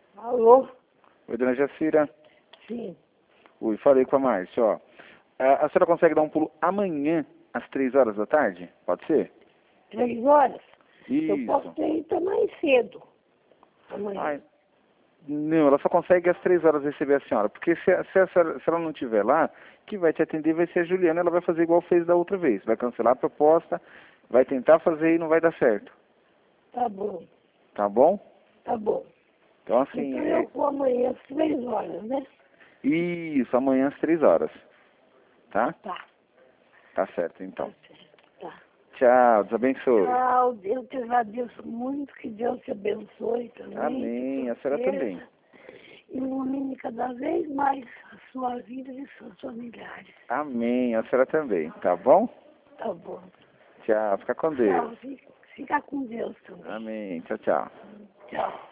Alô? Oi, dona Jacira. Sim. Oi, falei com a Márcia, ó. A senhora consegue dar um pulo amanhã, às 3 horas da tarde? Pode ser? 3 horas? Eu Isso. posso ter ido mais cedo. Amanhã. Ai, não, ela só consegue às 3 horas receber a senhora. Porque se ela não estiver lá, que vai te atender vai ser a Juliana. Ela vai fazer igual fez da outra vez. Vai cancelar a proposta, vai tentar fazer e não vai dar certo. Tá bom. Tá bom? Tá bom. Então, assim, Então eu vou amanhã às 3 horas, né? isso, amanhã às 3 horas. Tá? Tá. Tá certo, Tá então. certo. Tá. Tchau, Deus abençoe. Tchau. Eu te agradeço muito. Que Deus te abençoe também. Amém, a senhora também. Ilumine cada vez mais a sua vida e seus familiares. Amém, a senhora também, tá bom? Tá bom. Tchau, fica com Deus. Tchau. Fica com Deus também. Amém, tchau, tchau. Tchau.